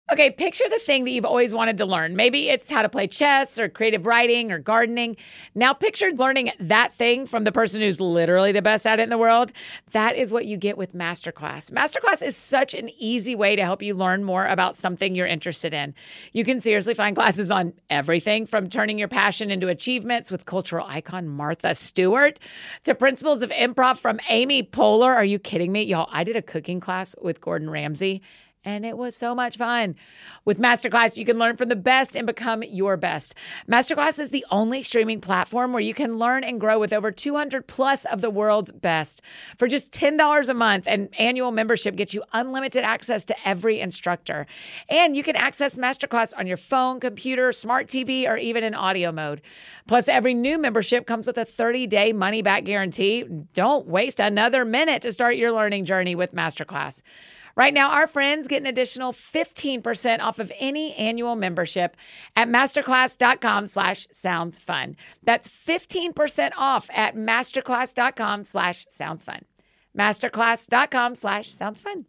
Okay, picture the thing that you've always wanted to learn. Maybe it's how to play chess or creative writing or gardening. Now picture learning that thing from the person who's literally the best at it in the world. That is what you get with Masterclass. Masterclass is such an easy way to help you learn more about something you're interested in. You can seriously find classes on everything from turning your passion into achievements with cultural icon Martha Stewart to principles of improv from Amy Poehler. Are you kidding me? Y'all, I did a cooking class with Gordon Ramsay. And it was so much fun. With Masterclass, you can learn from the best and become your best. Masterclass is the only streaming platform where you can learn and grow with over 200 plus of the world's best. For just $10 a month, an annual membership gets you unlimited access to every instructor. And you can access Masterclass on your phone, computer, smart TV, or even in audio mode. Plus, every new membership comes with a 30-day money-back guarantee. Don't waste another minute to start your learning journey with Masterclass. Right now, our friends get an additional 15% off of any annual membership at masterclass.com/soundsfun. That's 15% off at masterclass.com/soundsfun. Masterclass.com/soundsfun.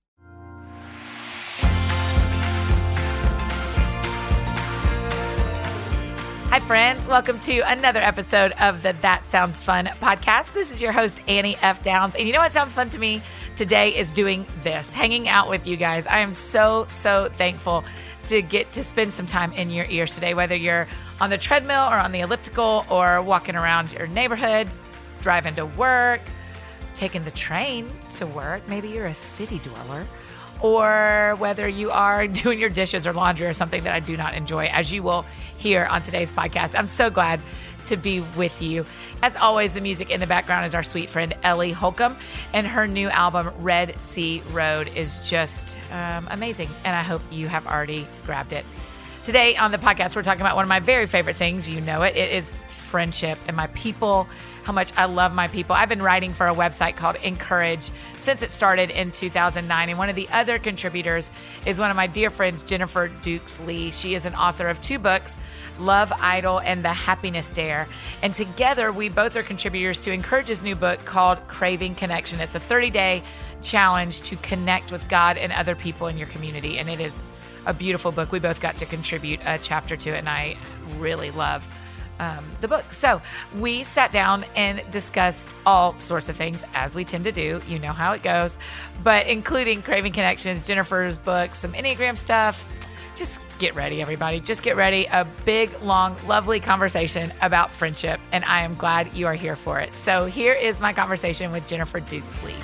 Hi, friends. Welcome to another episode of the That Sounds Fun podcast. This is your host, Annie F. Downs. And you know what sounds fun to me? Today is doing this, hanging out with you guys. I am so thankful to get to spend some time in your ears today, whether you're on the treadmill or on the elliptical or walking around your neighborhood, driving to work, taking the train to work. Maybe you're a city dweller, or whether you are doing your dishes or laundry or something that I do not enjoy, as you will hear on today's podcast. I'm so glad to be with you. As always, the music in the background is our sweet friend Ellie Holcomb, and her new album, Red Sea Road, is just amazing, and I hope you have already grabbed it. Today on the podcast, we're talking about one of my very favorite things. You know it. It is friendship and my people, how much I love my people. I've been writing for a website called Encourage since it started in 2009. And one of the other contributors is one of my dear friends, Jennifer Dukes Lee. She is an author of 2 books, Love Idol and The Happiness Dare. And together, we both are contributors to Encourage's new book called Craving Connection. It's a 30-day challenge to connect with God and other people in your community. And it is a beautiful book. We both got to contribute a chapter to it, and I really love the book. So we sat down and discussed all sorts of things, as we tend to do. You know how it goes, but including Craving Connections, Jennifer's book, some Enneagram stuff. Just get ready, everybody. Just get ready. A big, long, lovely conversation about friendship, and I am glad you are here for it. So here is my conversation with Jennifer Dukes Lee.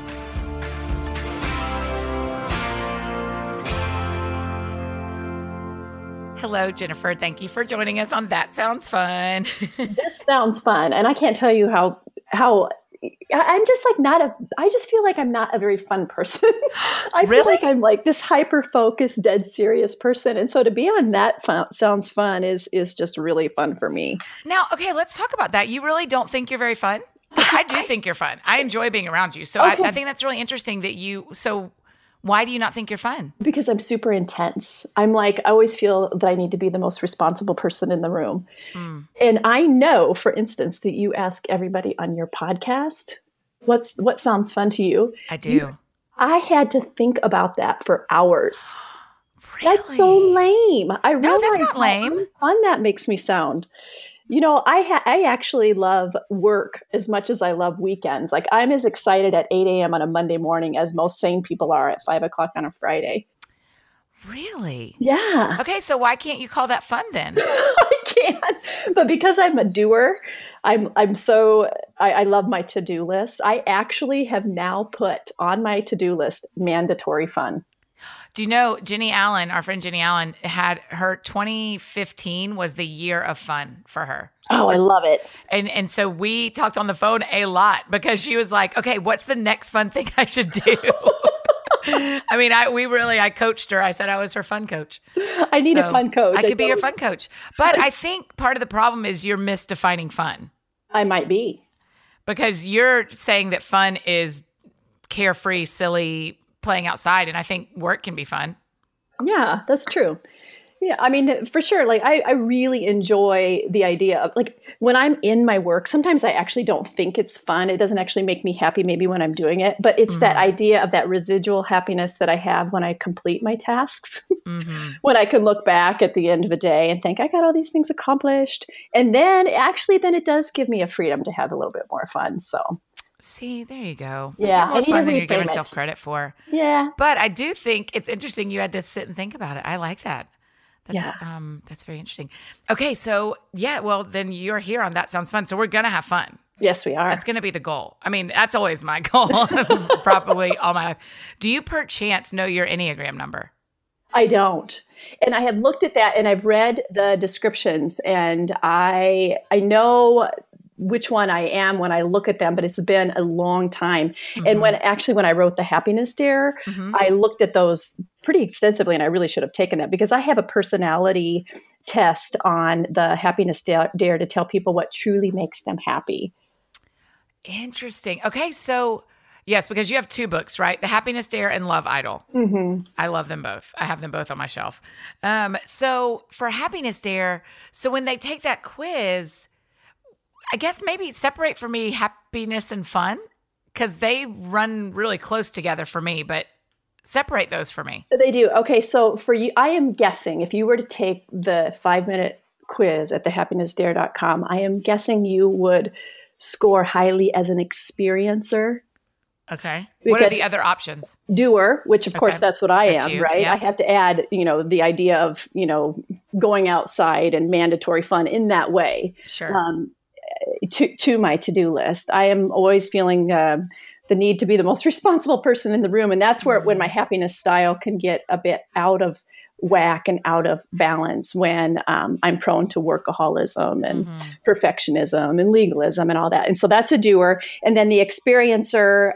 Hello, Jennifer. Thank you for joining us on That Sounds Fun. This sounds fun. And I can't tell you how I'm just like I just feel like I'm not a very fun person. I feel like I'm like this hyper-focused, dead serious person. And so to be on That Sounds Fun is just really fun for me. Now, okay, let's talk about that. You really don't think you're very fun? I do think you're fun. I enjoy being around you. So okay. I think that's really interesting that why do you not think you're fun? Because I'm super intense. I'm like, I always feel that I need to be the most responsible person in the room. Mm. And I know, for instance, that you ask everybody on your podcast, what sounds fun to you? I do. I had to think about that for hours. Really? That's so lame. No, that's not lame. How fun that makes me sound. You know, I actually love work as much as I love weekends. Like I'm as excited at 8 a.m. on a Monday morning as most sane people are at 5 o'clock on a Friday. Really? Yeah. Okay, so why can't you call that fun then? I can, but because I'm a doer, I love my to-do list. I actually have now put on my to-do list mandatory fun. Do you know Jenny Allen, our friend Jenny Allen, had her 2015 was the year of fun for her. Oh, I love it. And so we talked on the phone a lot because she was like, okay, what's the next fun thing I should do? I mean, I coached her. I said I was her fun coach. I need a fun coach. I could be your fun coach. But I think part of the problem is you're misdefining fun. I might be. Because you're saying that fun is carefree, silly, playing outside, and I think work can be fun. Yeah, that's true. Yeah, I mean, for sure. Like, I really enjoy the idea of like when I'm in my work, sometimes I actually don't think it's fun. It doesn't actually make me happy maybe when I'm doing it, but it's that idea of that residual happiness that I have when I complete my tasks. When I can look back at the end of a day and think, I got all these things accomplished. And then actually, then it does give me a freedom to have a little bit more fun. So. See, there you go. Yeah, more fun than you're giving yourself credit for. Yeah. But I do think it's interesting you had to sit and think about it. I like that. That's very interesting. Okay, so well, then you're here on That Sounds Fun. So we're going to have fun. Yes, we are. That's going to be the goal. I mean, that's always my goal, probably all my life. Do you perchance know your Enneagram number? I don't. And I have looked at that and I've read the descriptions and I know which one I am when I look at them, but it's been a long time. And when I wrote the Happiness Dare, I looked at those pretty extensively and I really should have taken that because I have a personality test on the Happiness Dare to tell people what truly makes them happy. Interesting. Okay. So yes, because you have two books, right? The Happiness Dare and Love Idol. I love them both. I have them both on my shelf. So for Happiness Dare, so when they take that quiz, I guess maybe separate for me happiness and fun because they run really close together for me, but separate those for me. They do. Okay. So for you, I am guessing if you were to take the 5-minute quiz at thehappinessdare.com, I am guessing you would score highly as an experiencer. Okay. What are the other options? Doer, which of course that's what I am, right? Yeah. I have to add, the idea of, going outside and mandatory fun in that way. Sure. To my to-do list. I am always feeling the need to be the most responsible person in the room. And that's where when my happiness style can get a bit out of whack and out of balance when I'm prone to workaholism and perfectionism and legalism and all that. And so that's a doer. And then the experiencer,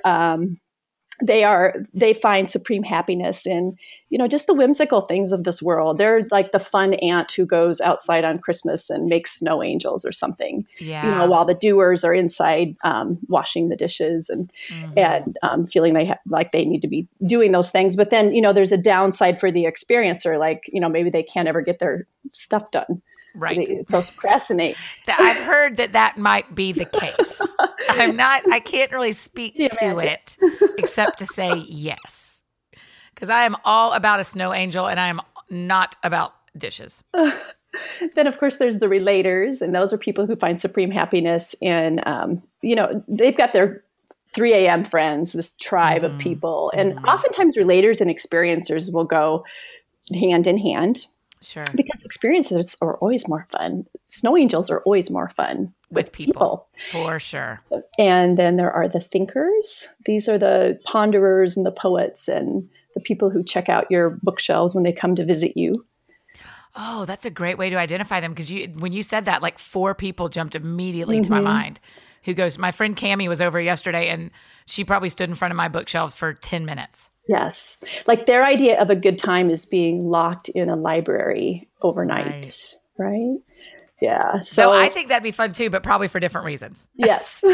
they find supreme happiness in, just the whimsical things of this world. They're like the fun aunt who goes outside on Christmas and makes snow angels or something, while the doers are inside washing the dishes and feeling like they need to be doing those things. But then, there's a downside for the experiencer, like, maybe they can't ever get their stuff done. Right. They procrastinate. I've heard that might be the case. I can't really speak to it except to say yes. Because I am all about a snow angel and I am not about dishes. Then, of course, there's the relators. And those are people who find supreme happiness in, they've got their 3 a.m. friends, this tribe of people. And oftentimes relators and experiencers will go hand in hand. Sure. Because experiences are always more fun. Snow angels are always more fun with people. For sure. And then there are the thinkers. These are the ponderers and the poets and the people who check out your bookshelves when they come to visit you. Oh, that's a great way to identify them. Because when you said that, like 4 people jumped immediately to my mind. Who goes, my friend Cammie was over yesterday and she probably stood in front of my bookshelves for 10 minutes. Yes. Like their idea of a good time is being locked in a library overnight, right? Yeah. So I think that'd be fun too, but probably for different reasons. Yes.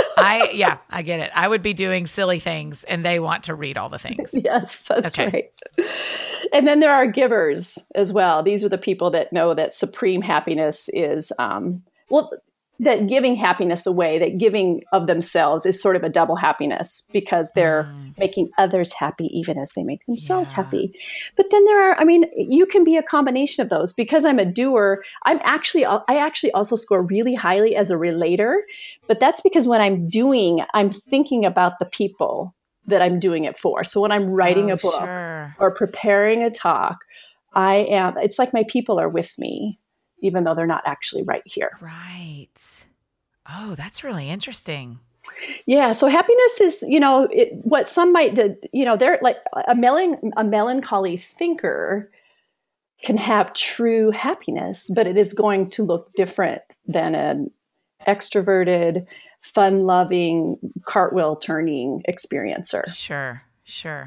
I get it. I would be doing silly things and they want to read all the things. Yes, that's right. And then there are givers as well. These are the people that know that supreme happiness is, that giving happiness away, that giving of themselves is sort of a double happiness because they're making others happy even as they make themselves happy. But then you can be a combination of those. Because I'm a doer, I actually also score really highly as a relator, but that's because when I'm thinking about the people that I'm doing it for. So when I'm writing a book or preparing a talk, it's like my people are with me, even though they're not actually right here. Right. Oh, that's really interesting. Yeah. So happiness is, what some might do, they're like a melancholy thinker can have true happiness, but it is going to look different than an extroverted, fun-loving, cartwheel-turning experiencer. Sure.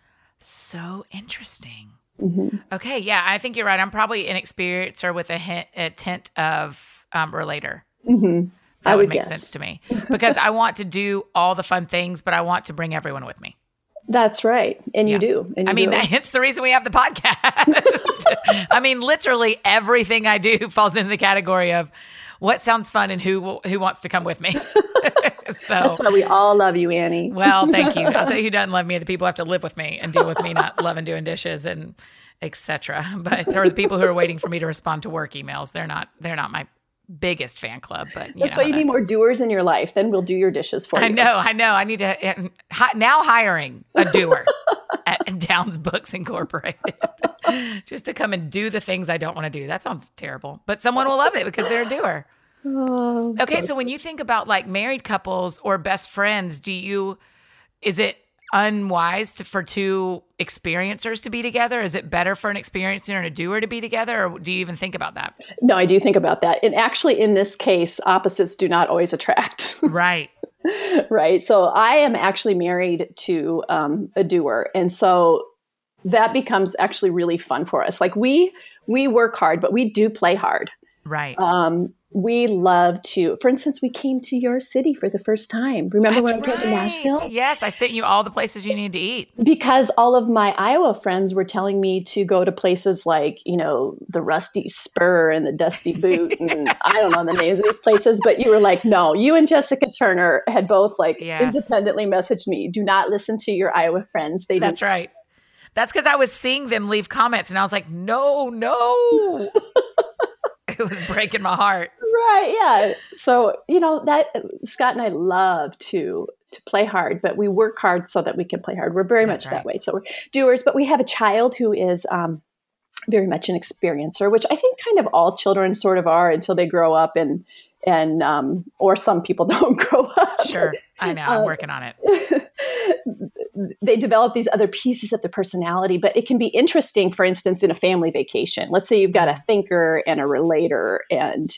So interesting. Okay, yeah, I think you're right. I'm probably an experiencer with a tint of relator. That would make sense to me because I want to do all the fun things, but I want to bring everyone with me. That's right. And you do. And you it's the reason we have the podcast. I mean, literally everything I do falls into the category of what sounds fun and who wants to come with me. So that's why we all love you, Annie. Well, thank you. I'll tell you who doesn't love me. The people who have to live with me and deal with me not loving doing dishes and etc. But or the people who are waiting for me to respond to work emails. They're not my biggest fan club, but that's why you need more doers in your life. Then we'll do your dishes for you. I know. I need to now hiring a doer at Downs Books Incorporated just to come and do the things I don't want to do. That sounds terrible, but someone will love it because they're a doer. Oh, okay. So when you think about like married couples or best friends, is it unwise for two experiencers to be together? Is it better for an experiencer and a doer to be together? Or do you even think about that? No, I do think about that. And actually, in this case, opposites do not always attract. Right. Right. So I am actually married to a doer. And so that becomes actually really fun for us. Like we work hard, but we do play hard. Right. We love to, for instance, we came to your city for the first time. Remember when we came to Nashville? Yes, I sent you all the places you need to eat. Because all of my Iowa friends were telling me to go to places like, the Rusty Spur and the Dusty Boot. And I don't know the names of these places, but you were like, no, you and Jessica Turner had both independently messaged me. Do not listen to your Iowa friends. That's right. That's because I was seeing them leave comments and I was like, no. It was breaking my heart. Right. Yeah. So, that Scott and I love to play hard, but we work hard so that we can play hard. We're very much that way. So we're doers, but we have a child who is very much an experiencer, which I think kind of all children sort of are until they grow up and or some people don't grow up. Sure. I know. I'm working on it. They develop these other pieces of the personality, but it can be interesting, for instance, in a family vacation. Let's say you've got a thinker and a relator and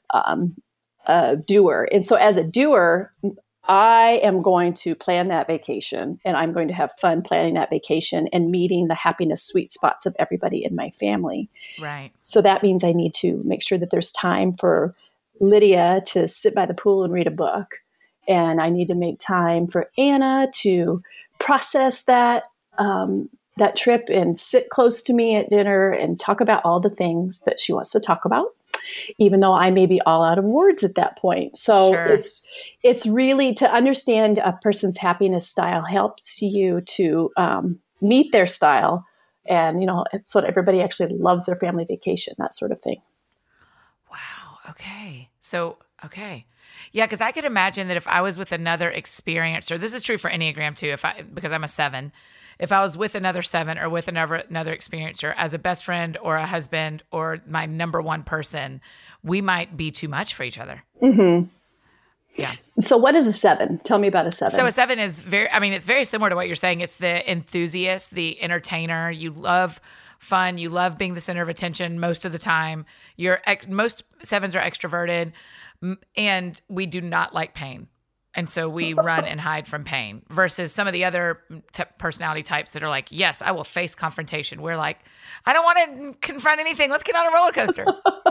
a doer. And so as a doer, I am going to plan that vacation and I'm going to have fun planning that vacation and meeting the happiness sweet spots of everybody in my family. Right. So that means I need to make sure that there's time for Lydia to sit by the pool and read a book. And I need to make time for Anna to process that trip and sit close to me at dinner and talk about all the things that she wants to talk about, even though I may be all out of words at that point. So sure. It's really to understand a person's happiness style helps you to meet their style and, so that everybody actually loves their family vacation, that sort of thing. Wow. Okay. So, okay. Yeah, because I could imagine that if I was with another experiencer, this is true for Enneagram too, because I'm a 7, if I was with another 7 or with another experiencer as a best friend or a husband or my number one person, we might be too much for each other. Mm-hmm. Yeah. So what is a 7? Tell me about a 7. So a 7 is it's very similar to what you're saying. It's the enthusiast, the entertainer. You love fun. You love being the center of attention most of the time. Most 7s are extroverted. And we do not like pain. And so we run and hide from pain versus some of the other personality types that are like, yes, I will face confrontation. We're like, I don't want to confront anything. Let's get on a roller coaster.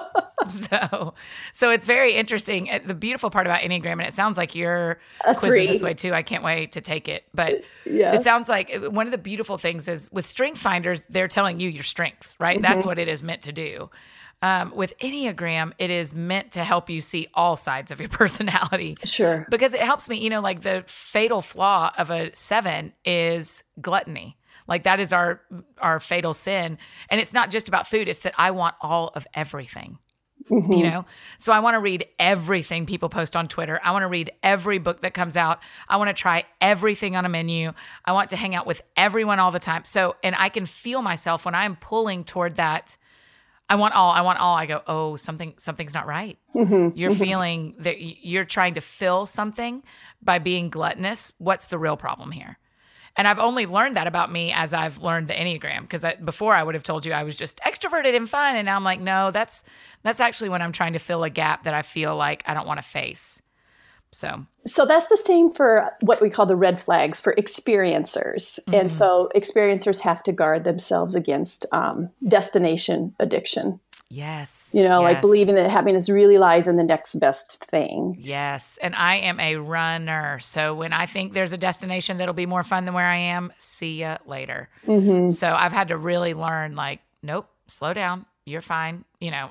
So it's very interesting. The beautiful part about Enneagram, and it sounds like your quiz is this way too. I can't wait to take it. But It sounds like one of the beautiful things is with Strength Finders, they're telling you your strengths, right? Mm-hmm. That's what it is meant to do. With Enneagram, it is meant to help you see all sides of your personality. Sure. Because it helps me, like the fatal flaw of a 7 is gluttony. Like that is our fatal sin. And it's not just about food. It's that I want all of everything, mm-hmm. So I want to read everything people post on Twitter. I want to read every book that comes out. I want to try everything on a menu. I want to hang out with everyone all the time. So, and I can feel myself when I'm pulling toward that. I want all. I go, oh, something's not right. Mm-hmm. You're feeling that you're trying to fill something by being gluttonous. What's the real problem here? And I've only learned that about me as I've learned the Enneagram. Because before I would have told you I was just extroverted and fun. And now I'm like, no, that's actually when I'm trying to fill a gap that I feel like I don't want to face. So that's the same for what we call the red flags for experiencers. Mm-hmm. And so experiencers have to guard themselves against destination addiction. Yes. Like believing that happiness really lies in the next best thing. Yes. And I am a runner. So when I think there's a destination that'll be more fun than where I am, see ya later. Mm-hmm. So I've had to really learn, like, nope, slow down. You're fine.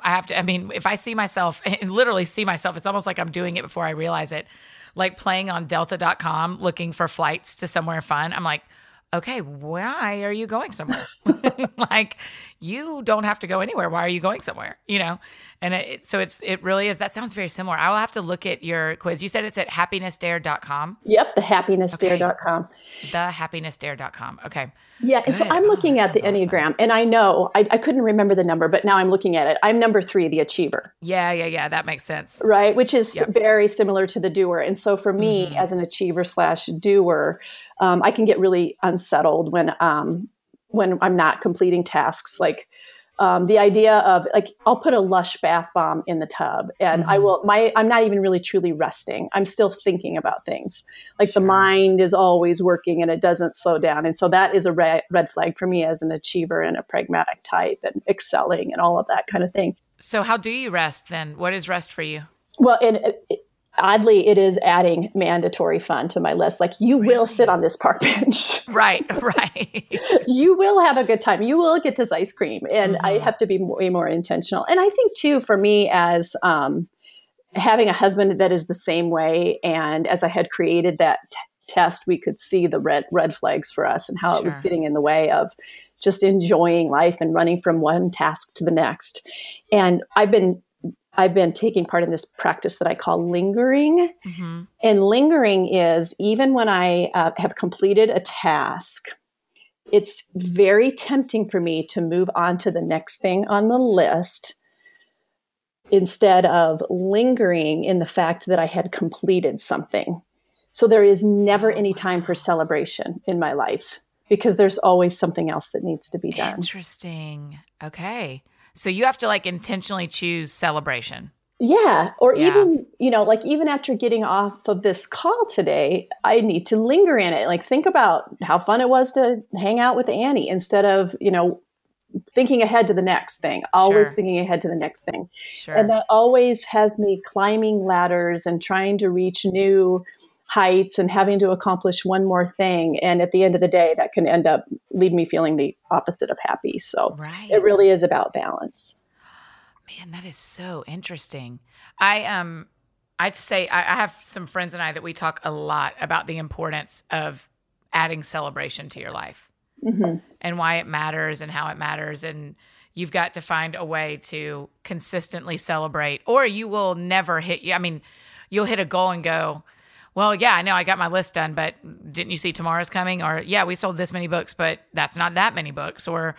If I see myself and literally see myself, it's almost like I'm doing it before I realize it. Like playing on delta.com, looking for flights to somewhere fun. I'm like, okay, why are you going somewhere? Like, you don't have to go anywhere. Why are you going somewhere? And it really is. That sounds very similar. I will have to look at your quiz. You said it's at happinessdare.com. Yep. Thehappinessdare.com. Thehappinessdare.com. Okay. Yeah. And so I'm looking at the Enneagram, awesome. And I know I couldn't remember the number, but now I'm looking at it. I'm number 3, the achiever. Yeah. That makes sense. Right. Which is very similar to the doer. And so for me as an achiever / doer, I can get really unsettled when I'm not completing tasks. Like the idea of like, I'll put a Lush bath bomb in the tub and I'm not even really truly resting. I'm still thinking about things. Like the mind is always working and it doesn't slow down. And so that is a red flag for me as an achiever and a pragmatic type and excelling and all of that kind of thing. So how do you rest then? What is rest for you? Well, oddly, it is adding mandatory fun to my list. Like you will sit on this park bench. Right. You will have a good time. You will get this ice cream. And I have to be way more intentional. And I think too, for me as having a husband that is the same way. And as I had created that test, we could see the red flags for us and how it was getting in the way of just enjoying life and running from one task to the next. And I've been taking part in this practice that I call lingering. Mm-hmm. And lingering is even when I have completed a task, it's very tempting for me to move on to the next thing on the list instead of lingering in the fact that I had completed something. So there is never any time for celebration in my life because there's always something else that needs to be done. Interesting. Okay. So you have to like intentionally choose celebration. Yeah. Or even, even after getting off of this call today, I need to linger in it. Like think about how fun it was to hang out with Annie instead of, thinking ahead to the next thing, always thinking ahead to the next thing. Sure. And that always has me climbing ladders and trying to reach new heights and having to accomplish one more thing. And at the end of the day, that can end up leave me feeling the opposite of happy. So It really is about balance. Man, that is so interesting. I'd say I have some friends and I that we talk a lot about the importance of adding celebration to your life and why it matters and how it matters. And you've got to find a way to consistently celebrate or you will never you'll hit a goal and go, well, yeah, I know I got my list done, but didn't you see tomorrow's coming? Or yeah, we sold this many books, but that's not that many books. Or,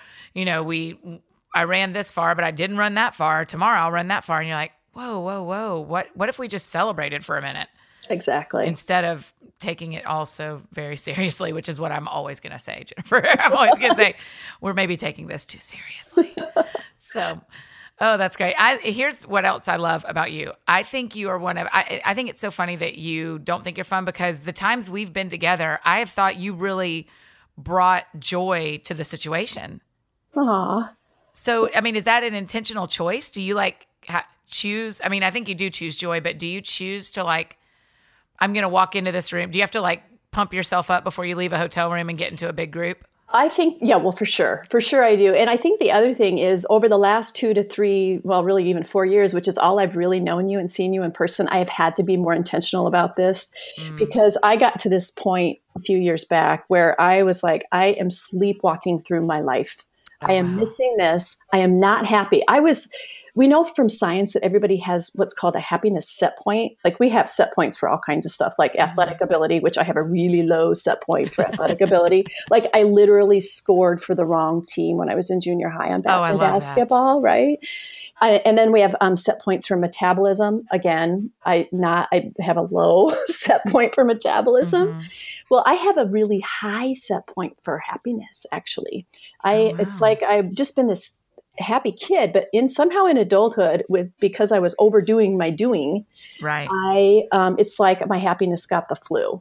I ran this far, but I didn't run that far. Tomorrow I'll run that far. And you're like, whoa. What if we just celebrated for a minute? Exactly. Instead of taking it all so very seriously, which is what I'm always going to say, Jennifer. I'm always going to say, we're maybe taking this too seriously. So, oh, that's great. Here's what else I love about you. I think you are I think it's so funny that you don't think you're fun because the times we've been together, I have thought you really brought joy to the situation. Aww. So, is that an intentional choice? Do you choose? I think you do choose joy, but do you choose to I'm going to walk into this room? Do you have to pump yourself up before you leave a hotel room and get into a big group? I think, for sure. For sure I do. And I think the other thing is over the last 2 to 3, well, really even 4 years, which is all I've really known you and seen you in person, I have had to be more intentional about this because I got to this point a few years back where I was like, I am sleepwalking through my life. I am missing this. I am not happy. We know from science that everybody has what's called a happiness set point. Like we have set points for all kinds of stuff, like athletic ability, which I have a really low set point for athletic ability. Like I literally scored for the wrong team when I was in junior high on basketball, right? And then we have set points for metabolism. Again, I have a low set point for metabolism. Well, I have a really high set point for happiness, actually. It's like I've just been this happy kid, but somehow in adulthood because I was overdoing my doing, right. It's like my happiness got the flu.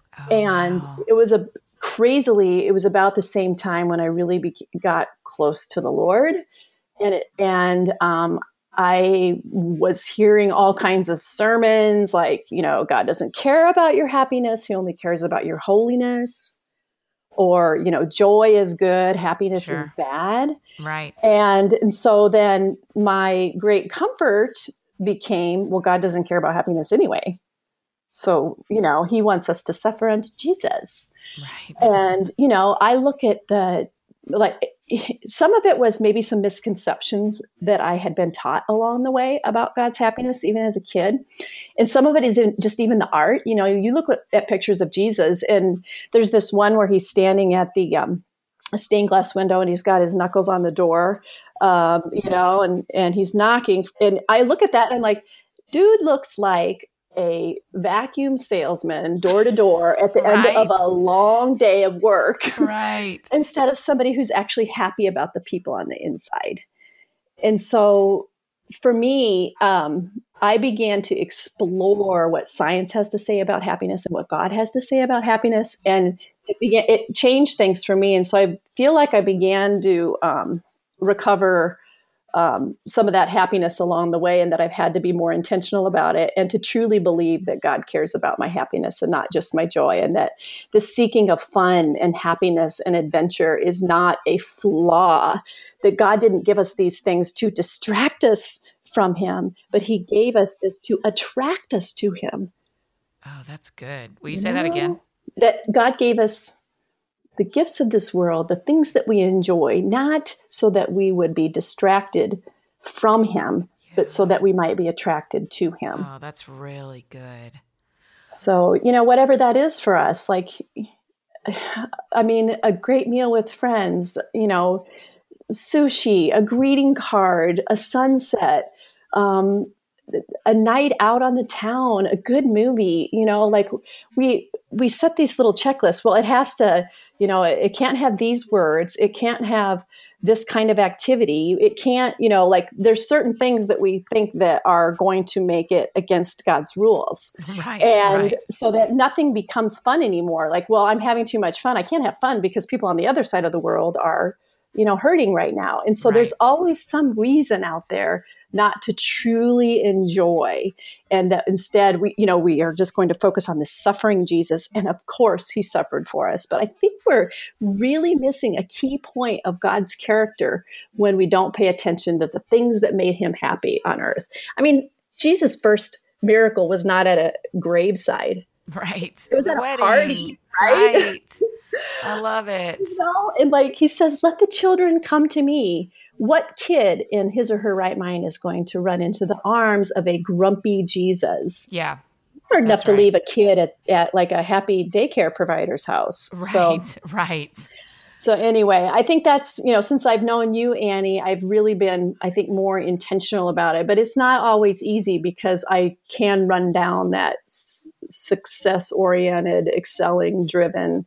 It was it was about the same time when I really got close to the Lord. And I was hearing all kinds of sermons like, God doesn't care about your happiness. He only cares about your holiness. Or, joy is good, happiness is bad. Right. And so then my great comfort became, well, God doesn't care about happiness anyway. So, he wants us to suffer unto Jesus. Right. And, I look at some of it was maybe some misconceptions that I had been taught along the way about God's happiness, even as a kid. And some of it is in just even the art. You look at pictures of Jesus, and there's this one where he's standing at the stained glass window, and he's got his knuckles on the door, and he's knocking. And I look at that and I'm like, dude looks like a vacuum salesman door to door at the end of a long day of work. Right. Instead of somebody who's actually happy about the people on the inside. And so for me, I began to explore what science has to say about happiness and what God has to say about happiness. And it changed things for me. And so I feel like I began to recover some of that happiness along the way, and that I've had to be more intentional about it, and to truly believe that God cares about my happiness and not just my joy, and that the seeking of fun and happiness and adventure is not a flaw, that God didn't give us these things to distract us from him, but he gave us this to attract us to him. Oh, that's good. Will you say that again? That God gave us the gifts of this world, the things that we enjoy, not so that we would be distracted from him, but so that we might be attracted to him. Oh, that's really good. So, whatever that is for us, like, I mean, a great meal with friends, sushi, a greeting card, a sunset, a night out on the town, a good movie, like we set these little checklists. Well, it has to, it can't have these words. It can't have this kind of activity. It can't, like there's certain things that we think that are going to make it against God's rules. Right. And so that nothing becomes fun anymore. Like, well, I'm having too much fun. I can't have fun because people on the other side of the world are, hurting right now. And so there's always some reason out there not to truly enjoy, and that instead we are just going to focus on the suffering Jesus. And of course he suffered for us. But I think we're really missing a key point of God's character when we don't pay attention to the things that made him happy on earth. I mean, Jesus' first miracle was not at a graveside. Right. It was at a party, right? I love it. And like he says, let the children come to me. What kid in his or her right mind is going to run into the arms of a grumpy Jesus? Yeah. Hard enough to leave a kid at like a happy daycare provider's house. Right. So anyway, I think that's, since I've known you, Annie, I've really been, I think, more intentional about it. But it's not always easy because I can run down that success-oriented, excelling-driven,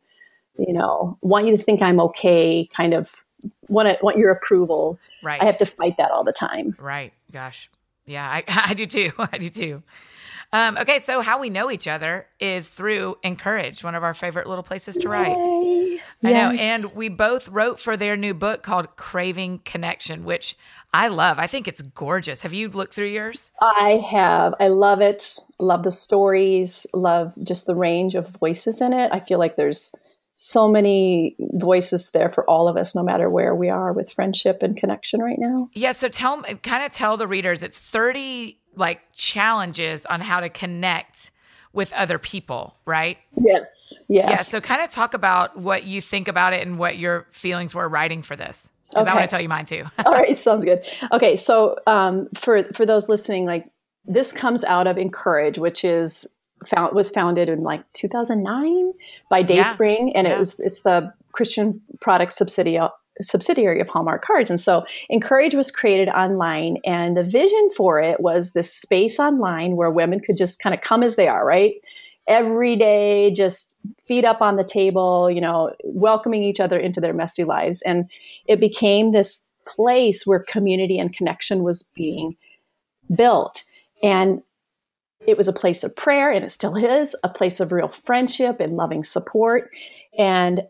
want you to think I'm okay kind of want your approval. Right. I have to fight that all the time. Right. Gosh. Yeah, I do too. I do too. Okay. So how we know each other is through Encourage, one of our favorite little places to write. Yay. I know. And we both wrote for their new book called Craving Connection, which I love. I think it's gorgeous. Have you looked through yours? I have. I love it. Love the stories. Love just the range of voices in it. I feel like there's so many voices there for all of us, no matter where we are with friendship and connection right now. Yeah. So tell the readers, it's 30 challenges on how to connect with other people, right? Yes. Yeah. So kind of talk about what you think about it and what your feelings were writing for this. Because I want to tell you mine too. All right. Sounds good. Okay. So for those listening, this comes out of Encourage, which was founded in 2009 by Dayspring, and it's the Christian product subsidiary of Hallmark Cards. And so Encourage was created online, and the vision for it was this space online where women could just kind of come as they are, right? Every day, just feet up on the table, welcoming each other into their messy lives. And it became this place where community and connection was being built. And it was a place of prayer, and it still is a place of real friendship and loving support. And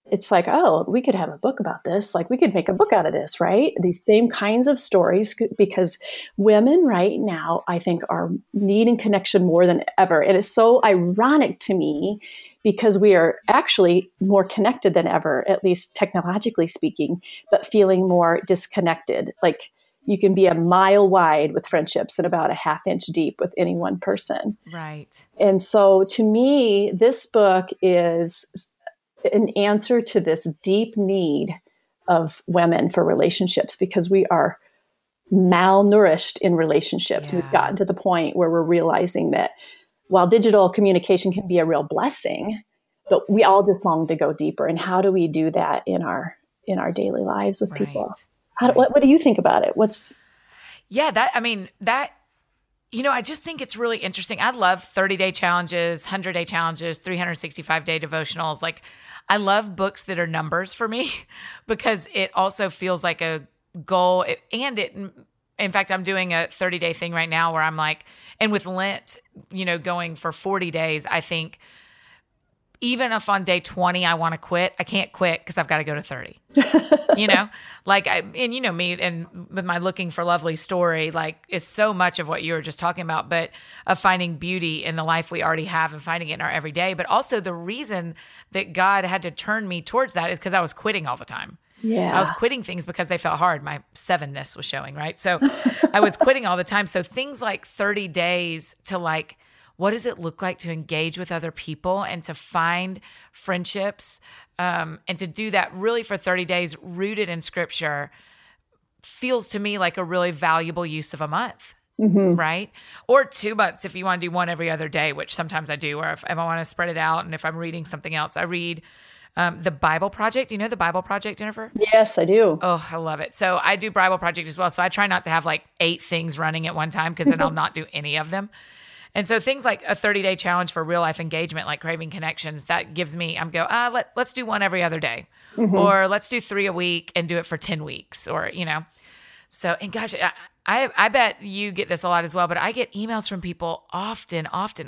it's like, oh, we could have a book about this. Like we could make a book out of this, right? These same kinds of stories, because women right now, I think, are needing connection more than ever. And it's so ironic to me because we are actually more connected than ever, at least technologically speaking, but feeling more disconnected. Like you can be a mile wide with friendships and about a half inch deep with any one person. Right. And so to me, this book is an answer to this deep need of women for relationships, because we are malnourished in relationships. Yeah. We've gotten to the point where we're realizing that while digital communication can be a real blessing, but we all just long to go deeper. And how do we do that in our daily lives with people? What do you think about it? I just think it's really interesting. I love 30-day challenges, 100-day challenges, 365-day devotionals. Like, I love books that are numbers for me because it also feels like a goal. In fact, I'm doing a 30-day thing right now where I'm like, and with Lent, going for 40 days, I think even if on day 20 I want to quit, I can't quit because I've got to go to 30. Me and with my Looking for Lovely story, like it's so much of what you were just talking about, but of finding beauty in the life we already have and finding it in our everyday. But also the reason that God had to turn me towards that is because I was quitting all the time. Yeah. I was quitting things because they felt hard. My 7-ness was showing, right? So I was quitting all the time. So things like 30 days to like, what does it look like to engage with other people and to find friendships and to do that really for 30 days rooted in Scripture feels to me like a really valuable use of a month, right? Or 2 months if you want to do one every other day, which sometimes I do, or if I want to spread it out and if I'm reading something else. I read the Bible Project. Do you know the Bible Project, Jennifer? Yes, I do. Oh, I love it. So I do Bible Project as well. So I try not to have like 8 things running at one time because then I'll not do any of them. And so things like a 30-day challenge for real life engagement, like Craving Connections, that gives me, let's do one every other day, or let's do 3 a week and do it for 10 weeks, or, So, and gosh, I bet you get this a lot as well, but I get emails from people often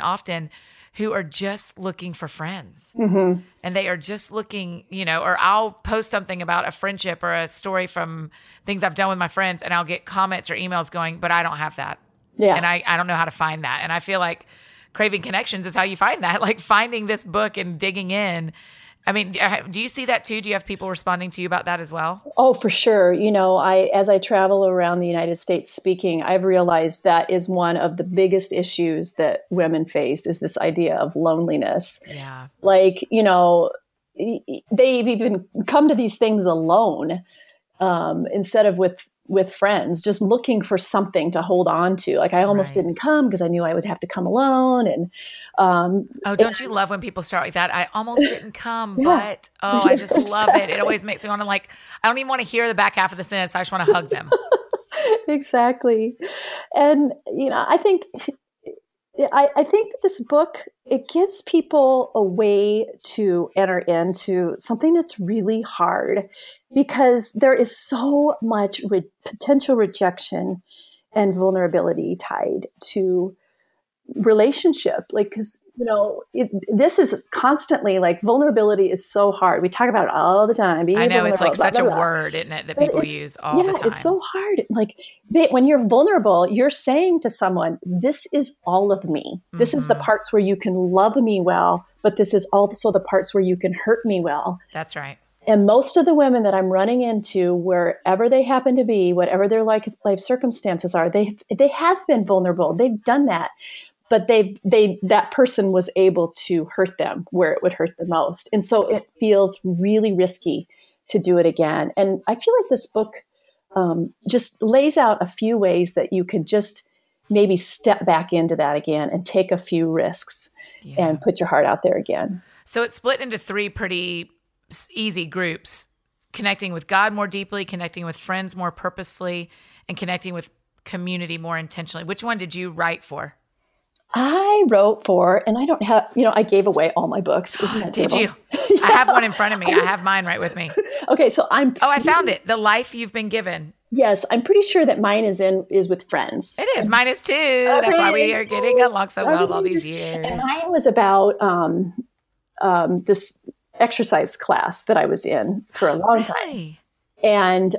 who are just looking for friends, and they are just looking, or I'll post something about a friendship or a story from things I've done with my friends, and I'll get comments or emails going, but I don't have that. Yeah. And I don't know how to find that. And I feel like Craving Connections is how you find that, like finding this book and digging in. I mean, do you see that too? Do you have people responding to you about that as well? Oh, for sure. As I travel around the United States speaking, I've realized that is one of the biggest issues that women face, is this idea of loneliness. Yeah. Like, they've even come to these things alone instead of with friends, just looking for something to hold on to. Like I almost didn't come because I knew I would have to come alone. And don't you love when people start like that? I almost didn't come, but I just love it. It always makes me want to I don't even want to hear the back half of the sentence. I just want to hug them. Exactly. And I think that this book, it gives people a way to enter into something that's really hard, because there is so much potential rejection and vulnerability tied to relationship. Like, because, this is constantly like, vulnerability is so hard. We talk about it all the time. I know, it's like such a word, isn't it, that people use all the time. It's so hard. Like when you're vulnerable, you're saying to someone, this is all of me. This is the parts where you can love me well, but this is also the parts where you can hurt me well. That's right. And most of the women that I'm running into, wherever they happen to be, whatever their life circumstances are, they have been vulnerable. They've done that. But that person was able to hurt them where it would hurt the most. And so it feels really risky to do it again. And I feel like this book just lays out a few ways that you could just maybe step back into that again and take a few risks and put your heart out there again. So it's split into 3 pretty easy groups: connecting with God more deeply, connecting with friends more purposefully, and connecting with community more intentionally. Which one did you write for? I wrote for, and I don't have, I gave away all my books. Isn't that Did you? I have one in front of me. I have mine right with me. Okay, so I found it. The Life You've Been Given. Yes, I'm pretty sure that mine is with friends. It is. Mine is too. Okay. That's why we are getting along so well all these years. And mine was about this exercise class that I was in for a long time. And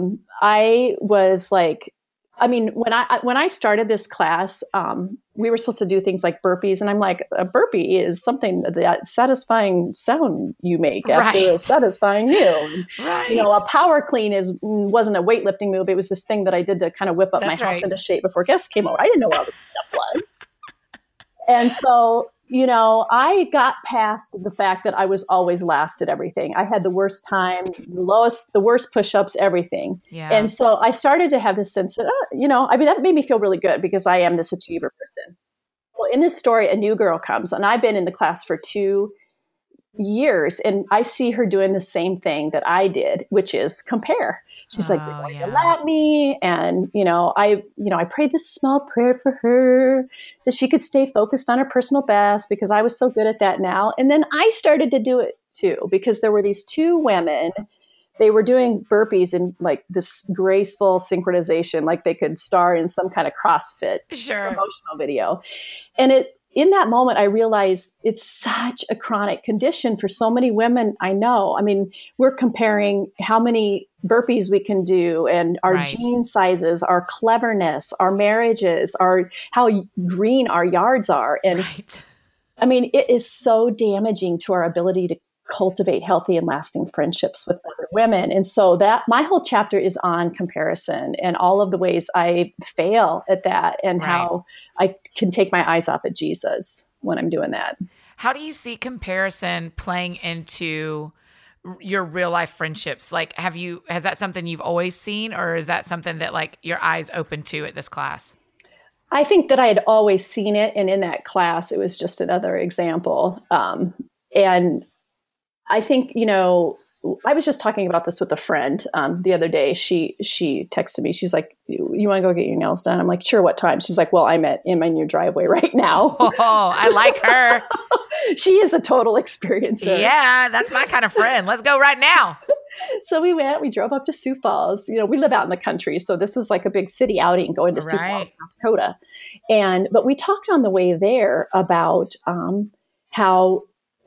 I was like, I mean, when I started this class, we were supposed to do things like burpees, and I'm like, a burpee is something that satisfying sound you make after a satisfying meal. Right. You know, a power clean wasn't a weightlifting move; it was this thing that I did to kind of whip up my house into shape before guests came over. I didn't know what all this stuff was, and so, you know, I got past the fact that I was always last at everything. I had the worst time, the worst push-ups, everything. Yeah. And so I started to have this sense that, you know, I mean, that made me feel really good because I am this achiever person. Well, in this story, a new girl comes, and I've been in the class for 2 years, and I see her doing the same thing that I did, which is compare. She's like, "You're going to let me," and I prayed this small prayer for her that she could stay focused on her personal best because I was so good at that now. And then I started to do it too because there were these 2 women. They were doing burpees in like this graceful synchronization, like they could star in some kind of CrossFit promotional video, and in that moment, I realized it's such a chronic condition for so many women I know. I mean, we're comparing how many burpees we can do and our gene sizes, our cleverness, our marriages, how green our yards are. And I mean, it is so damaging to our ability to cultivate healthy and lasting friendships with other women. And so that my whole chapter is on comparison and all of the ways I fail at that and how I can take my eyes off at Jesus when I'm doing that. How do you see comparison playing into your real life friendships? Like, has that something you've always seen, or is that something that like your eyes open to at this class? I think that I had always seen it. And in that class, it was just another example. And I think, I was just talking about this with a friend the other day. She texted me. She's like, "You want to go get your nails done?" I'm like, "Sure. What time?" She's like, "Well, I'm in your driveway right now." Oh, I like her. She is a total experiencer. Yeah, that's my kind of friend. Let's go right now. So we drove up to Sioux Falls. We live out in the country. So this was like a big city outing going to Sioux Falls, South Dakota. But we talked on the way there about how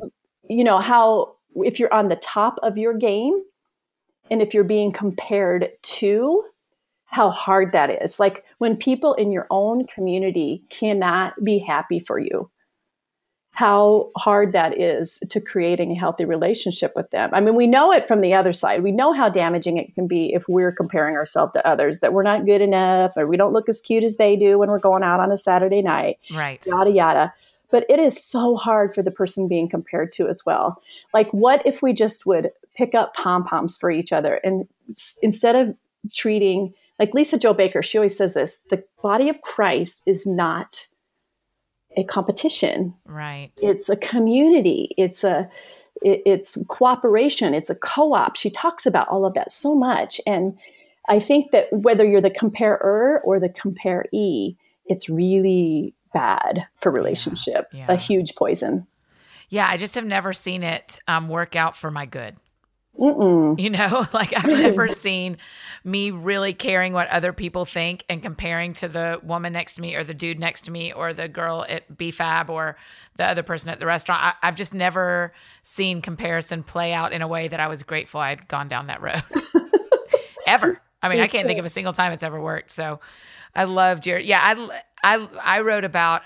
if you're on the top of your game and if you're being compared to, how hard that is. Like when people in your own community cannot be happy for you, how hard that is to creating a healthy relationship with them. I mean, we know it from the other side. We know how damaging it can be if we're comparing ourselves to others, that we're not good enough or we don't look as cute as they do when we're going out on a Saturday night, yada, yada. But it is so hard for the person being compared to as well. Like, what if we just would pick up pom-poms for each other and instead of treating, like Lisa Jo Baker, she always says this, the body of Christ is not a competition. Right. It's a community. It's cooperation. It's a co-op. She talks about all of that so much. And I think that whether you're the comparer or the comparee, it's really bad for relationship, a huge poison. Yeah, I just have never seen it work out for my good. Mm-mm. Like I've never seen me really caring what other people think and comparing to the woman next to me or the dude next to me or the girl at BFAB or the other person at the restaurant. I've just never seen comparison play out in a way that I was grateful I'd gone down that road. Ever. I mean, I can't think of a single time it's ever worked. So I loved I wrote about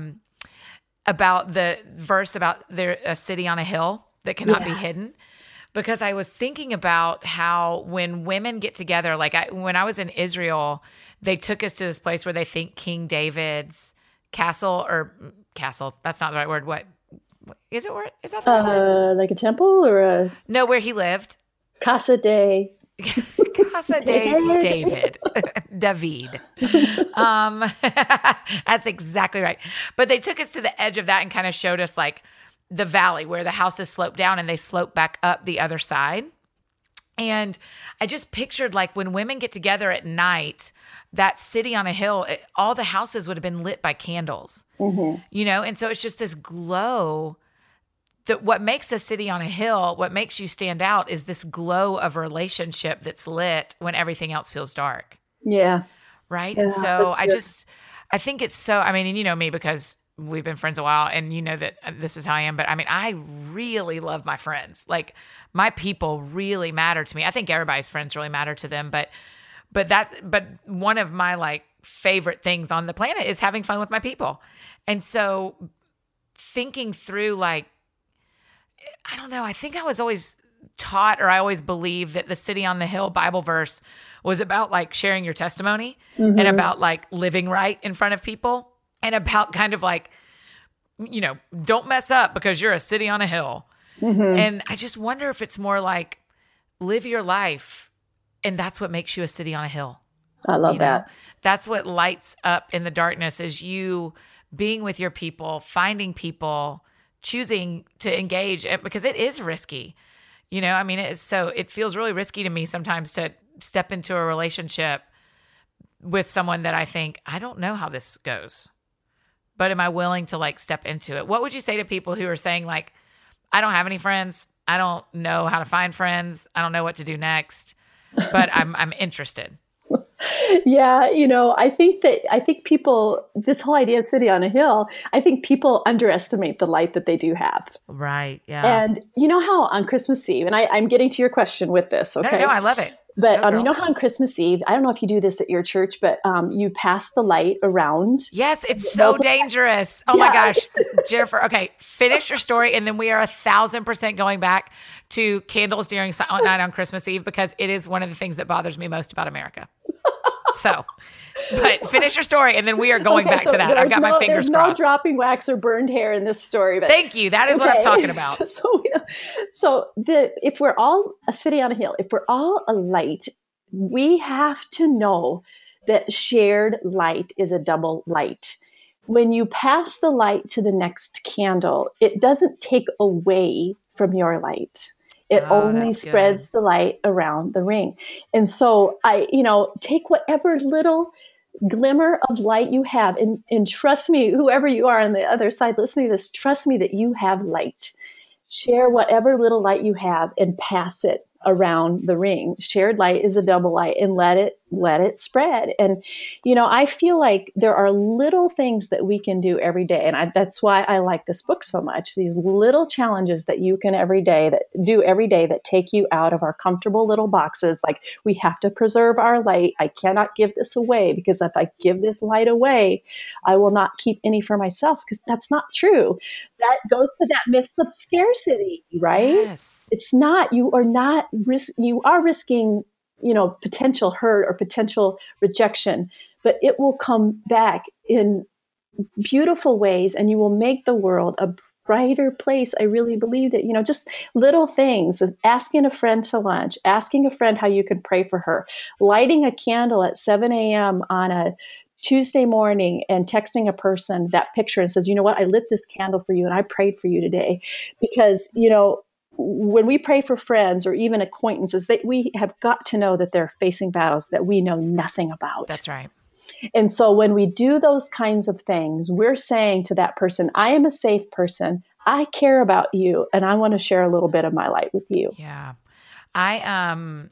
the verse about a city on a hill that cannot be hidden, because I was thinking about how when women get together, like when I was in Israel, they took us to this place where they think King David's castle, that's not the right word. What is it? Is that the right word? Like a temple or no, where he lived. Casa de David. David. That's exactly right. But they took us to the edge of that and kind of showed us like the valley where the houses slope down and they slope back up the other side. And I just pictured like when women get together at night, that city on a hill, all the houses would have been lit by candles, and so it's just this glow. That what makes a city on a hill, what makes you stand out is this glow of a relationship that's lit when everything else feels dark. Yeah. Right. Yeah, and so I think it's so, I mean, and you know me, because we've been friends a while, and you know that this is how I am. But I mean, I really love my friends. Like, my people really matter to me. I think everybody's friends really matter to them. But one of my like favorite things on the planet is having fun with my people. And so thinking through, like, I don't know, I think I was always taught, or I always believed, that the City on the Hill Bible verse was about like sharing your testimony and about like living right in front of people, and about kind of like, you know, don't mess up because you're a city on a hill. And I just wonder if it's more like live your life, and that's what makes you a city on a hill. I love that. That's what lights up in the darkness, is you being with your people, finding people, choosing to engage, because it is risky. You know, I mean, it feels really risky to me sometimes to step into a relationship with someone that I think, I don't know how this goes, but am I willing to like step into it? What would you say to people who are saying like, I don't have any friends, I don't know how to find friends, I don't know what to do next, but I'm interested? Yeah, you know, I think people, this whole idea of City on a Hill, I think people underestimate the light that they do have. Right. Yeah. And you know how on Christmas Eve, and I'm getting to your question with this, okay? No, I love it. But you know how on Christmas Eve, I don't know if you do this at your church, but you pass the light around. Yes, it's so dangerous. Oh my gosh, Jennifer. Okay, finish your story, and then we are 1,000% going back to candles during Silent Night on Christmas Eve, because it is one of the things that bothers me most about America. So, but finish your story, and then we are going back to that. I've got my fingers crossed. There's no dropping wax or burned hair in this story. But thank you. That is what I'm talking about. If we're all a city on a hill, if we're all a light, we have to know that shared light is a double light. When you pass the light to the next candle, it doesn't take away from your light. It only spreads the light around the ring. And so take whatever little glimmer of light you have, and trust me, whoever you are on the other side listening to this, trust me that you have light. Share whatever little light you have and pass it around the ring. Shared light is a double light, and let it spread. And, you know, I feel like there are little things that we can do every day. And that's why I like this book so much. These little challenges that you can every day that take you out of our comfortable little boxes. Like, we have to preserve our light. I cannot give this away, because if I give this light away, I will not keep any for myself, because that's not true. That goes to that myth of scarcity, right? Yes. It's not, you are risking, you know, potential hurt or potential rejection, but it will come back in beautiful ways, and you will make the world a brighter place. I really believe that, you know, just little things, asking a friend to lunch, asking a friend how you can pray for her, lighting a candle at 7 a.m. on a Tuesday morning and texting a person that picture and says, you know what, I lit this candle for you and I prayed for you today. Because, you know, when we pray for friends or even acquaintances, we have got to know that they're facing battles that we know nothing about. That's right. And so when we do those kinds of things, we're saying to that person, I am a safe person. I care about you, and I want to share a little bit of my light with you. Yeah. I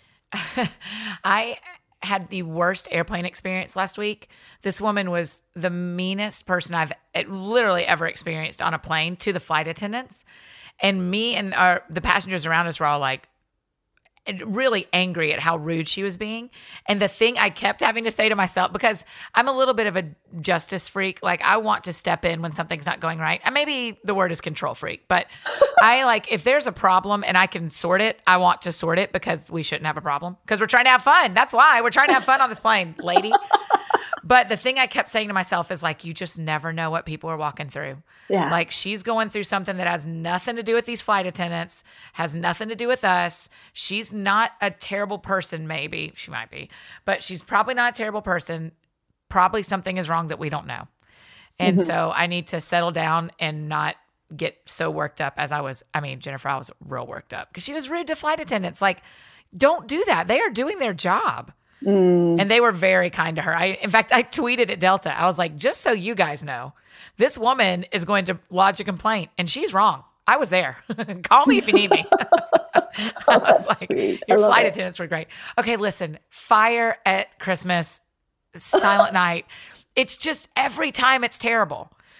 had the worst airplane experience last week. This woman was the meanest person I've literally ever experienced on a plane to the flight attendants. And me and the passengers around us were all like really angry at how rude she was being. And the thing I kept having to say to myself, because I'm a little bit of a justice freak, like I want to step in when something's not going right. And maybe the word is control freak, but if there's a problem and I can sort it, I want to sort it, because we shouldn't have a problem, because we're trying to have fun. That's why we're trying to have fun on this plane, lady. But the thing I kept saying to myself is like, you just never know what people are walking through. Yeah. Like, she's going through something that has nothing to do with these flight attendants, has nothing to do with us. She's not a terrible person. Maybe she might be, but she's probably not a terrible person. Probably something is wrong that we don't know. And so I need to settle down and not get so worked up as I was. I mean, Jennifer, I was real worked up because she was rude to flight attendants. Like, don't do that. They are doing their job. And they were very kind to her. In fact, I tweeted at Delta. I was like, just so you guys know, this woman is going to lodge a complaint, and she's wrong. I was there. Call me if you need me. I was like, sweet. Your flight attendants were great. Okay, listen, fire at Christmas, Silent Night. It's just every time it's terrible.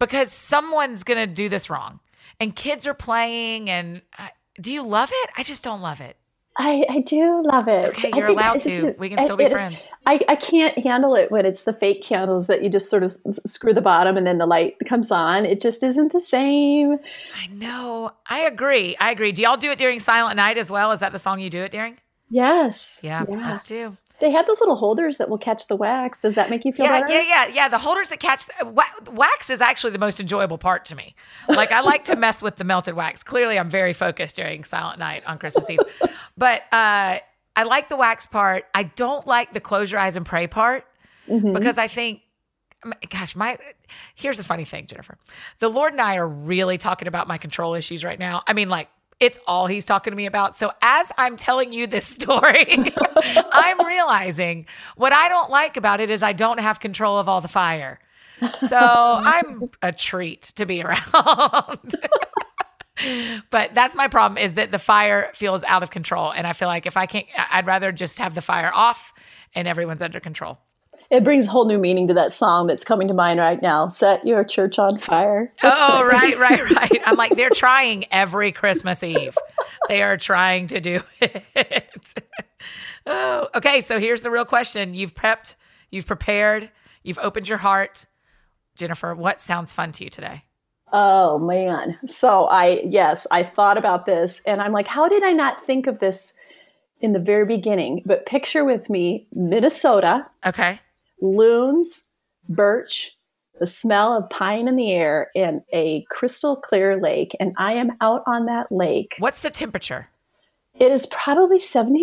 because someone's going to do this wrong. And kids are playing. And do you love it? I just don't love it. I do love it. Okay, you're allowed to. We can still be friends. I can't handle it when it's the fake candles that you just sort of screw the bottom and then the light comes on. It just isn't the same. I know. I agree. Do y'all do it during Silent Night as well? Is that the song you do it during? Yes. Yeah. Us too. They have those little holders that will catch the wax. Does that make you feel better? Yeah. The holders that catch wax is actually the most enjoyable part to me. Like, I like to mess with the melted wax. Clearly, I'm very focused during Silent Night on Christmas Eve. But I like the wax part. I don't like the close your eyes and pray part because I think, gosh, here's the funny thing, Jennifer. The Lord and I are really talking about my control issues right now. I mean, like, it's all he's talking to me about. So as I'm telling you this story, I'm realizing what I don't like about it is I don't have control of all the fire. So I'm a treat to be around. But that's my problem, is that the fire feels out of control. And I feel like if I can't, I'd rather just have the fire off and everyone's under control. It brings a whole new meaning to that song that's coming to mind right now. Set your church on fire. Right. I'm like, they're trying every Christmas Eve. They are trying to do it. Oh, okay. So here's the real question. You've prepped, you've prepared, you've opened your heart. Jennifer, what sounds fun to you today? Oh man. So I thought about this and I'm like, how did I not think of this in the very beginning? But picture with me, Minnesota. Okay. Loons, birch, the smell of pine in the air, and a crystal clear lake. And I am out on that lake. What's the temperature? It is probably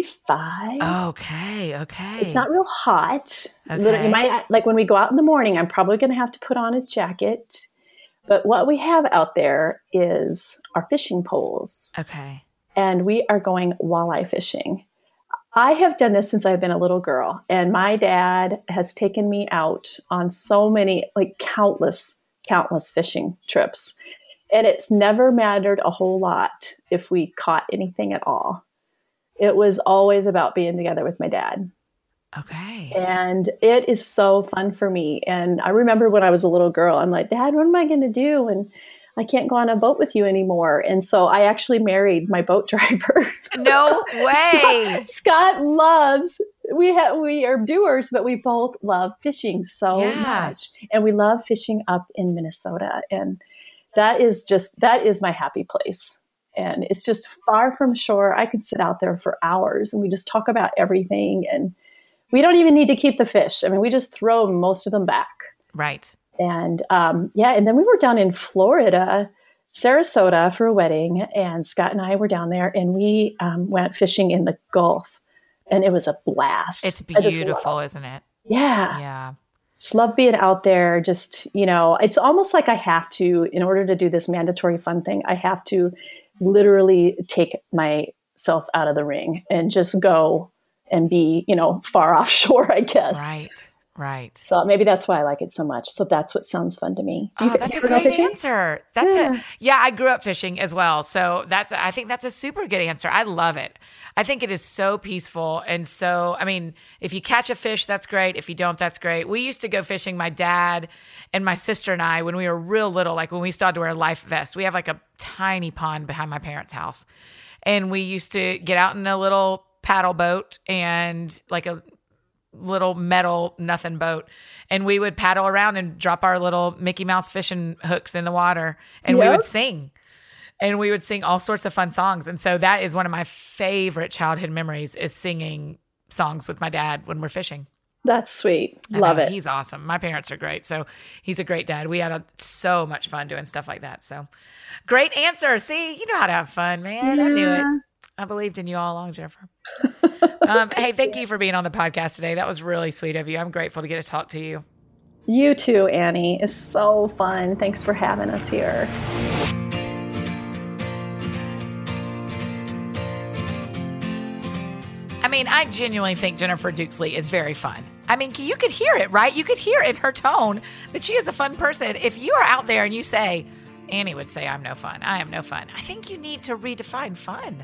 75. Okay. It's not real hot. Okay. You might, like when we go out in the morning, I'm probably going to have to put on a jacket. But what we have out there is our fishing poles. Okay. And we are going walleye fishing. I have done this since I've been a little girl, and my dad has taken me out on so many, like countless fishing trips. And it's never mattered a whole lot if we caught anything at all. It was always about being together with my dad. Okay. And it is so fun for me. And I remember when I was a little girl, I'm like, Dad, what am I going to do? And I can't go on a boat with you anymore. And so I actually married my boat driver. No way. Scott loves, we are doers, but we both love fishing so much. And we love fishing up in Minnesota. And that is my happy place. And it's just far from shore. I could sit out there for hours and we just talk about everything. And we don't even need to keep the fish. I mean, we just throw most of them back. Right. And and then we were down in Florida, Sarasota, for a wedding, and Scott and I were down there, and we went fishing in the Gulf, and it was a blast. It's beautiful, isn't it? Yeah. Yeah. Just love being out there. Just, it's almost like I have to, in order to do this mandatory fun thing, I have to literally take myself out of the ring and just go and be, far offshore, I guess. Right. So maybe that's why I like it so much. So that's what sounds fun to me. That's a great answer. I grew up fishing as well. So I think that's a super good answer. I love it. I think it is so peaceful. And so, I mean, if you catch a fish, that's great. If you don't, that's great. We used to go fishing, my dad and my sister and I, when we were real little, like when we started to wear life vests. We have like a tiny pond behind my parents' house. And we used to get out in a little paddle boat and like a little metal nothing boat, and we would paddle around and drop our little Mickey Mouse fishing hooks in the water, and we would sing all sorts of fun songs. And so that is one of my favorite childhood memories, is singing songs with my dad when we're fishing. That's sweet. Love it. He's awesome. My parents are great. So he's a great dad. We had so much fun doing stuff like that. So great answer. See, you know how to have fun, man. I knew it. I believed in you all along, Jennifer. Hey, thank you for being on the podcast today. That was really sweet of you. I'm grateful to get to talk to you. You too, Annie. It's so fun. Thanks for having us here. I mean, I genuinely think Jennifer Duxley is very fun. I mean, you could hear it, right? You could hear in her tone that she is a fun person. If you are out there and you say, Annie would say, I'm no fun. I am no fun. I think you need to redefine fun.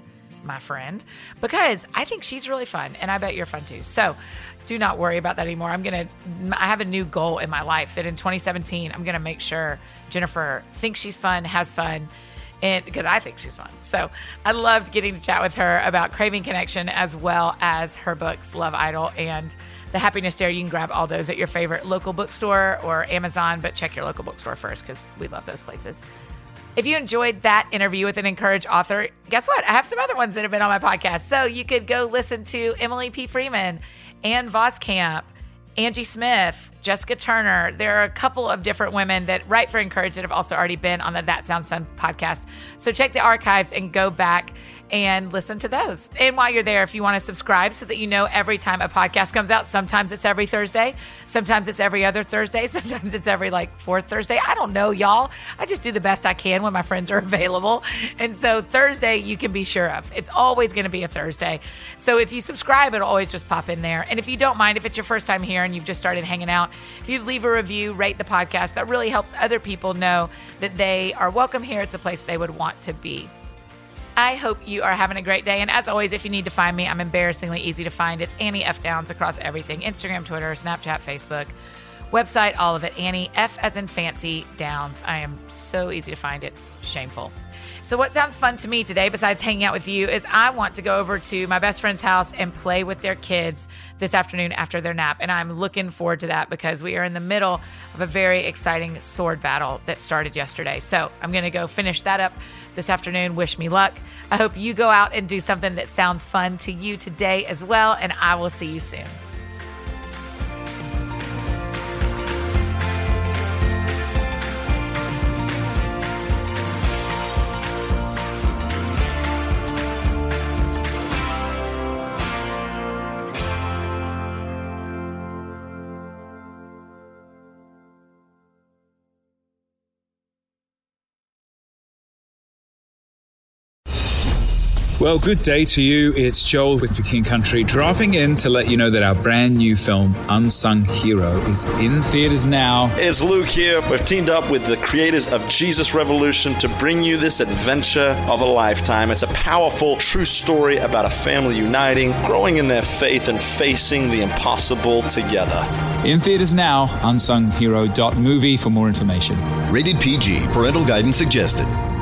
my friend, because I think she's really fun, and I bet you're fun too. So do not worry about that anymore. I have a new goal in my life that in 2017, I'm going to make sure Jennifer thinks she's fun, has fun, and because I think she's fun. So I loved getting to chat with her about Craving Connection, as well as her books, Love Idol and The Happiness Dare. You can grab all those at your favorite local bookstore or Amazon, but check your local bookstore first because we love those places. If you enjoyed that interview with an Encourage author, guess what? I have some other ones that have been on my podcast. So you could go listen to Emily P. Freeman, Ann Voskamp, Angie Smith, Jessica Turner. There are a couple of different women that write for Encourage that have also already been on the That Sounds Fun podcast. So check the archives and go back and listen to those. And while you're there, if you want to subscribe so that you know every time a podcast comes out, sometimes it's every Thursday, sometimes it's every other Thursday, sometimes it's every fourth Thursday. I don't know, y'all. I just do the best I can when my friends are available. And so Thursday, you can be sure of. It's always going to be a Thursday. So if you subscribe, it'll always just pop in there. And if you don't mind, if it's your first time here and you've just started hanging out, if you leave a review, rate the podcast, that really helps other people know that they are welcome here. It's a place they would want to be. I hope you are having a great day. And as always, if you need to find me, I'm embarrassingly easy to find. It's Annie F. Downs across everything: Instagram, Twitter, Snapchat, Facebook, website, all of it. Annie F as in fancy Downs. I am so easy to find. It's shameful. So what sounds fun to me today, besides hanging out with you, is I want to go over to my best friend's house and play with their kids this afternoon after their nap. And I'm looking forward to that because we are in the middle of a very exciting sword battle that started yesterday. So I'm going to go finish that up this afternoon. Wish me luck. I hope you go out and do something that sounds fun to you today as well. And I will see you soon. Well, good day to you. It's Joel with The King Country, dropping in to let you know that our brand new film, Unsung Hero, is in theaters now. It's Luke here. We've teamed up with the creators of Jesus Revolution to bring you this adventure of a lifetime. It's a powerful, true story about a family uniting, growing in their faith, and facing the impossible together. In theaters now, unsunghero.movie for more information. Rated PG. Parental guidance suggested.